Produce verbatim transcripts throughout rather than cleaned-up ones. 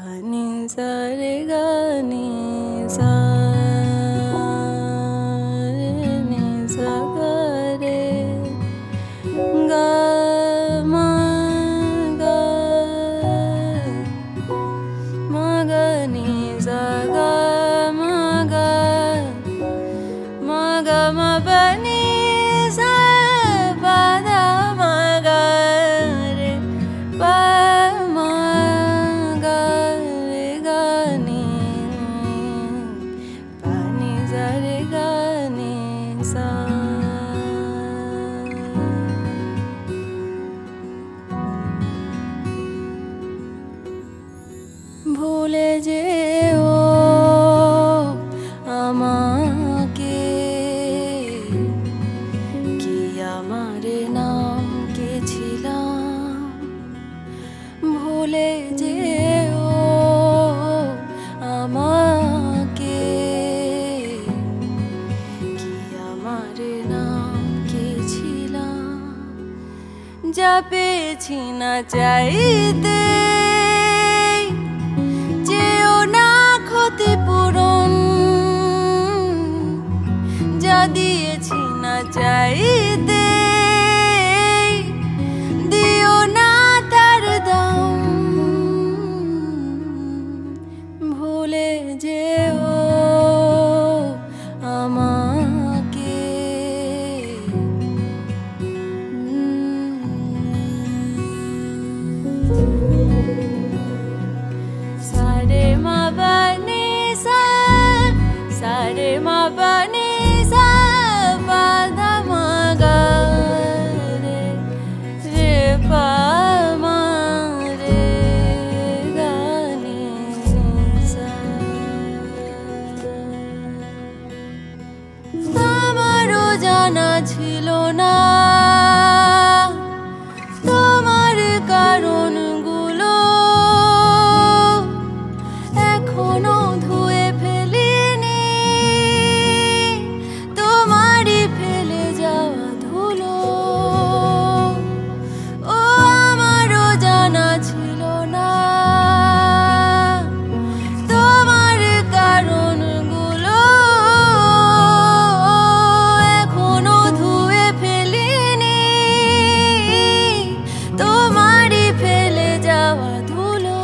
ni sa re ga ni sa re ni sa ga re ga ma ga ma ga ni sa ga ma ga ma ga ma pa ni sa pa da ma ga re pa ma ga re ga ni pa ni sa re ga ni sa ভুলে যেও আমাকে কি আমার নাম কে ছিলাম ভুলে যেও আমাকে কি আমার নাম কে ছিলাম যা পেয়েছি না চাইতে যেও না ক্ষতিপূরণ যা দিয়েছি না চাইতে দিও না তার দাম ভুলে যেও আমাকে sa re ma pa ni sa sa re ma pa ni sa pa da ma ga re re pa ma re ga ni sa আমারও জানা ছিল না তোমার কারণগুলো এখনো ধুয়ে ফেলিনি তোমারই ফেলে যাওয়া ধুলো ও আমারও জানা ছিল না তোমার কারণগুলো এখনো ধুয়ে ফেলিনি তোমারই ফেলে যাওয়া ধুলো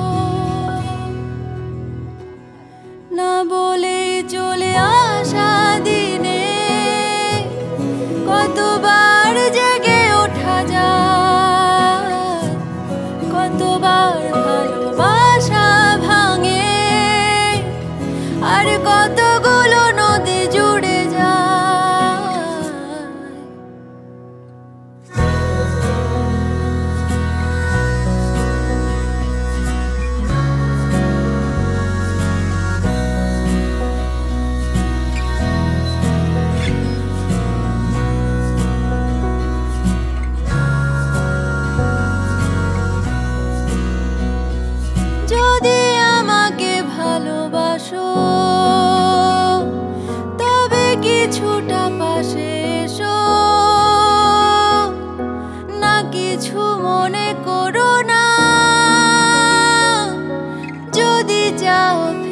না বলে চলে আসা দিনে কতবার জেগে ওঠা যায় কতবার ভালোবাসা ভাঙে আর কতগুলো নদী জুড়ে যায় যদি আমাকে ভালোবাসো তবে কিছুটা পাশে এসো না কিছু মনে করো না যদি চাও